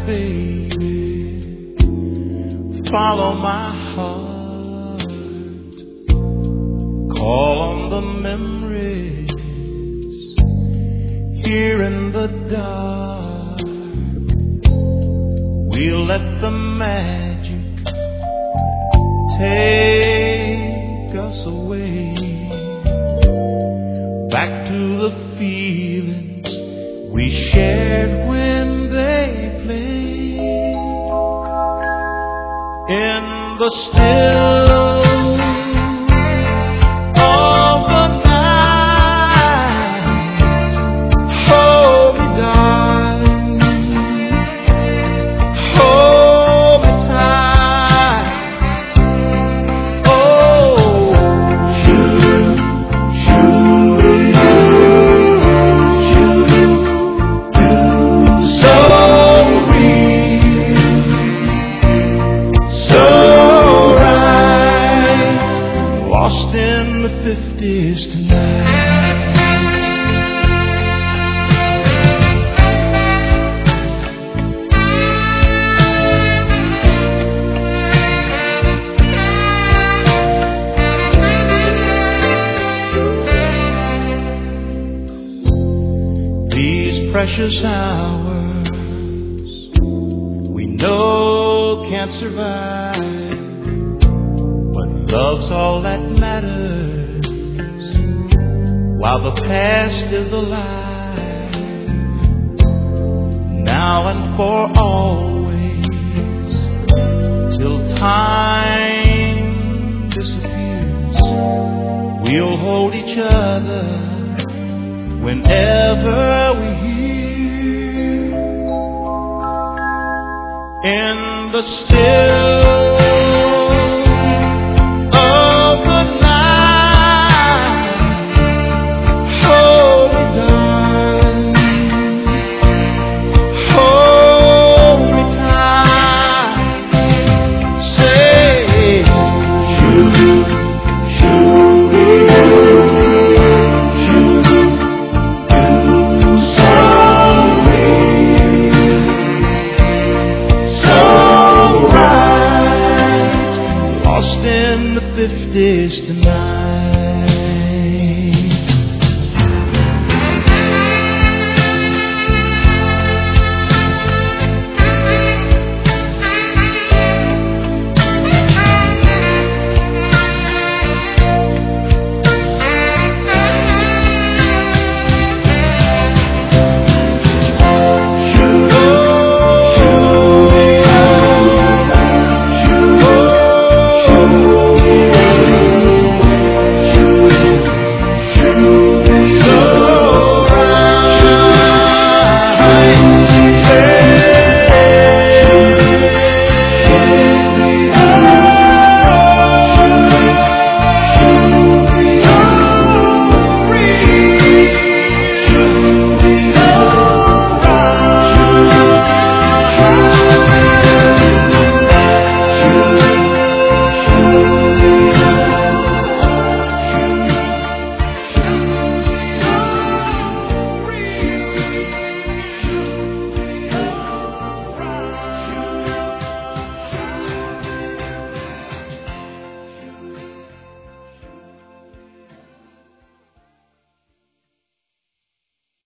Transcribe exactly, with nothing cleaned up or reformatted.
baby, follow my heart, call on the memories here in the dark. We'll let the magic take us away, back to the feelings we shared when they played in the still of the night. Hold me, darling, hold me tight. Oh, shoot, shoot, shoot, so real, so right, lost in the fifties tonight. These precious hours we know can't survive, but love's all that matters while the past is alive. Now and for always, till time disappears, we'll hold each other whenever we hear in